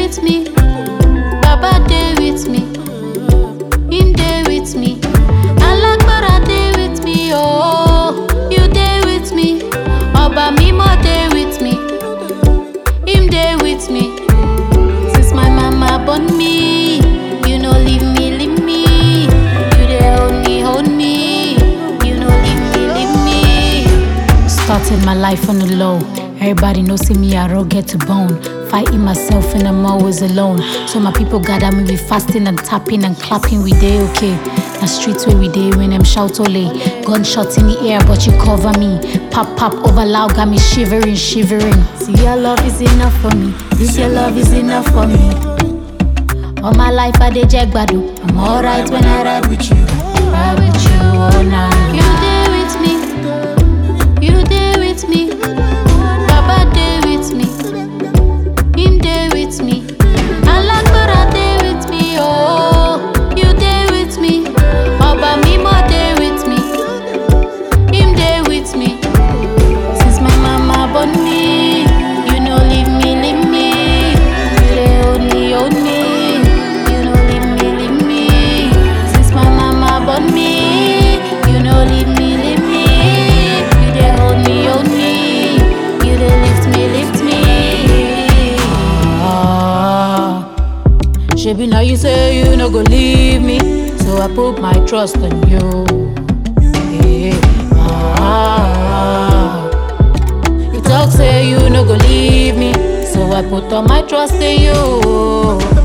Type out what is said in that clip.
with me. Baba dey with me. Him dey with me. Alagbara dey with me. Oh, you dey with me. Oba Mimo dey with me. Him dey with me. Since my mama born me, you no leave me, leave me. You dey hold me. You no leave me. Started my life on the low. Everybody knows see me, I don't get to bone. Fighting myself and I'm always alone. So my people gather me, we fasting and tapping and clapping, we day okay. The streets where we day when them shout ole. Gunshots in the air, but you cover me. Pop, pop, over loud, got me shivering. See, your love is enough for me. This your love is enough for me. All my life I dey jagbado. I'm alright when I ride with you. Ride with you all night. You dey with me. You dey with me. Baba dey with me. Him dey with me. Alagbara dey with me. Oh, you dey with me. Oba Mimo dey with me. Him dey with me. Since my mama born me, you no leave me. You dey hold me. You no leave me. Since my mama born me, you no leave me. You dey hold me. You dey lift me. Shebi now you say you no go leave me, so I put my trust in you. You talk say you no go leave me, so I put all my trust in you.